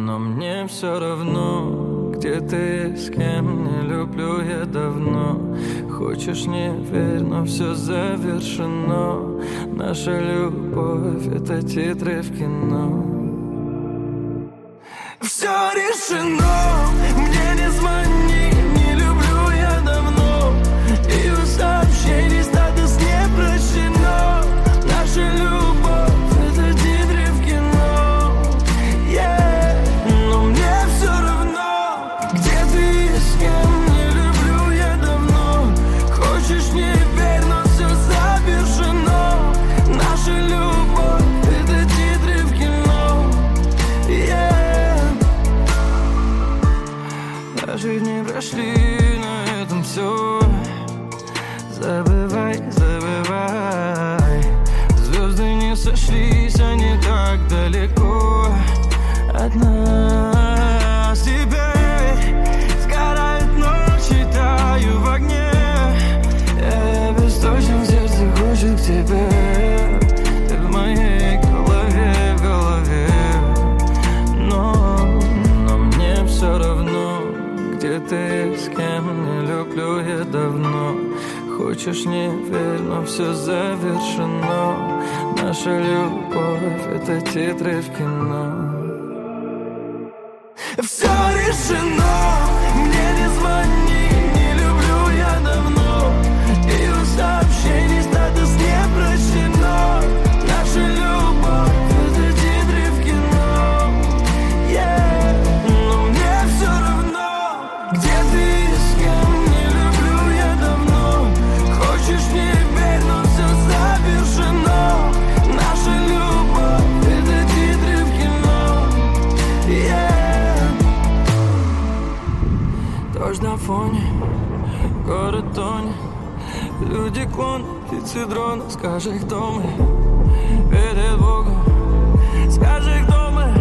Но мне все равно, где ты и с кем, не люблю я давно. Хочешь, не верь, но все завершено. Наша любовь — это титры в кино. Все решено, мне не звони, не люблю я давно. И у сообщений статус не прощено. Наша любовь — это титры в кино. Но мне все равно, где ты и с кем, не люблю я давно. Хочешь, не верь, но все завершено. Наша любовь — это титры в кино. Наши дни прошли, на этом все. Забывай, забывай. Звезды не сошлись, они так далеко от нас. Теперь сгорают ночи, таю в огне. Я бесточен, сердце хочет к тебе. Ты в моей голове, в голове. Но мне все равно, где ты, с кем, не люблю я давно. Хочешь, не верь, но все завершено. Наша любовь — это титры в кино. Все решено, мне не звони, не люблю я давно. И у сообщений статус не прощено. Наша любовь — это титры в кино. Но мне все равно, где ты и с кем, не люблю я давно. Хочешь, не верь, но все завершено. Наша любовь — это титры в кино. Дождь на фоне, город тонет. Люди клон, птицы дрона. Скажи, кто мы, перед Богом. Скажи, кто мы.